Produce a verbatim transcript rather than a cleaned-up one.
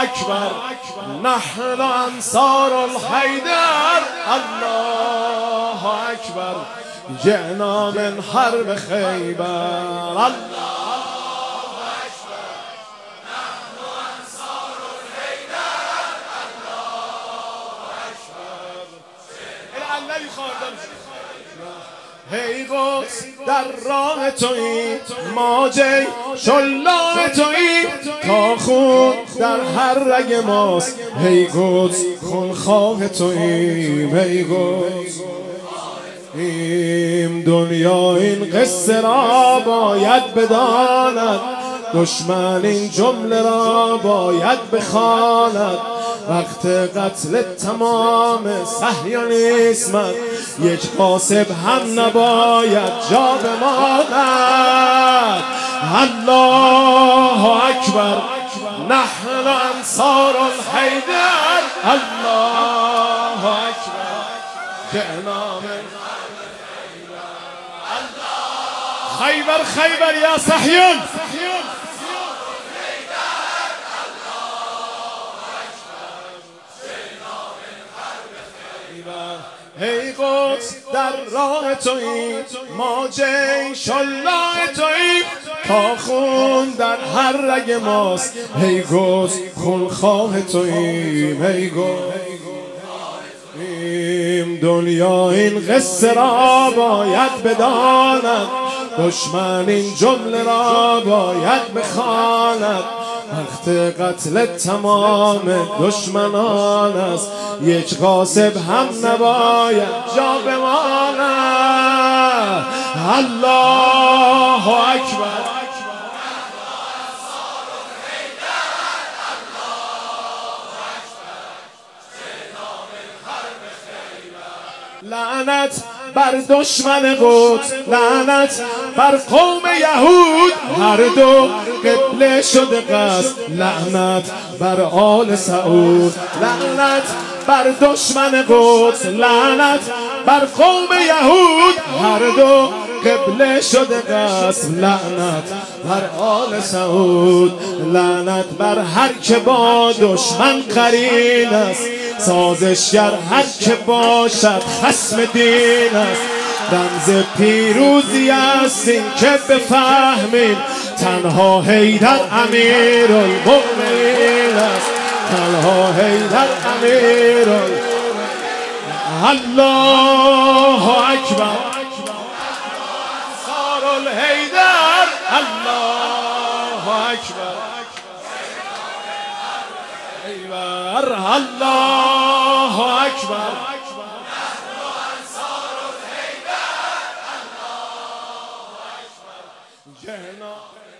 اکبر نحن انصار الحیدر الله اکبر جئنا من حرب خیبر الله اکبر نحن انصار الحیدر الله اکبر العلی خواردم هی قدس در راه تویی ما جی شلاه تویی تا خون در هر رگ ماست هی قدس خون خواه تویی هی قدس این دنیا این قصه را باید بداند دشمن این جمله را باید بخواند وقت قتل تمام صهیونیسم یک غاصب هم نباید جا بماند الله اکبر نحن انصار الحیدر الله اکبر جئنا من خیبر خیبر یا صهیون هی قدس در راه تویی ما جیش الله تویی تا خون در هر رگ ماست هی قدس خون خواه تویی هی قدس این دنیا این قصه را باید بداند دشمن این جمله را باید بخواند وقت قتل تمام دشمنان است یک غاصب هم نباید جا بماند الله اکبر لعنت بر دشمن قدس لعنت بر قوم یهود هر دو قبله شده قصد لعنت بر آل سعود لعنت بر دشمن قدس لعنت بر قوم یهود هر دو قبله شده قصد لعنت بر آل سعود لعنت بر هر که با دشمن قرین است سازشگر هر که باشد خصم دین است رمز پیروزی است این که بفهمیم تنها حیدر امیر المؤمنین است تنها حیدر امیر الله اکبر انصار الحیدر الله اکبر الله اکبر جهنا